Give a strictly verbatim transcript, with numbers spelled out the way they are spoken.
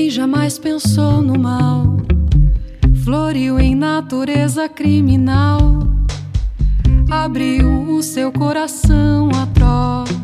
jamais pensou no mal, floriu em natureza criminal, abriu o seu coração atroz.